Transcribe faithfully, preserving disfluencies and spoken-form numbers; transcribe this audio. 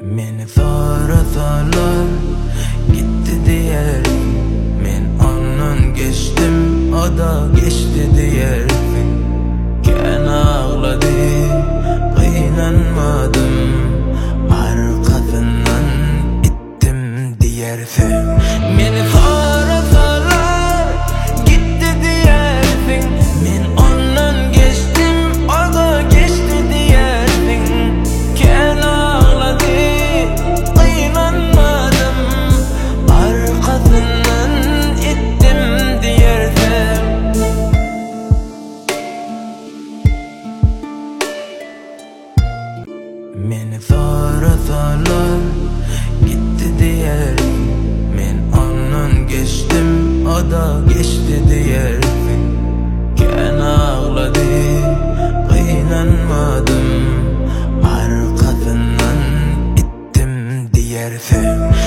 Meni sorasalar gitti diyersin, men ondan geçtim, o da geçti diyersin. Ken ağladı, kıynanmadım, arkasından ittim diyersin. Meni sorasalar gitti diyersin, men ondan geçtim, o da geçti diyersin. Ken ağladı, kıynanmadım, arkasından ittim diyersin. Meni sorasalar gitti diyersin, men ondan geçtim, o da geçti diyersin. Ken ağladı, kıynanmadım, arkasından ittim diyersin.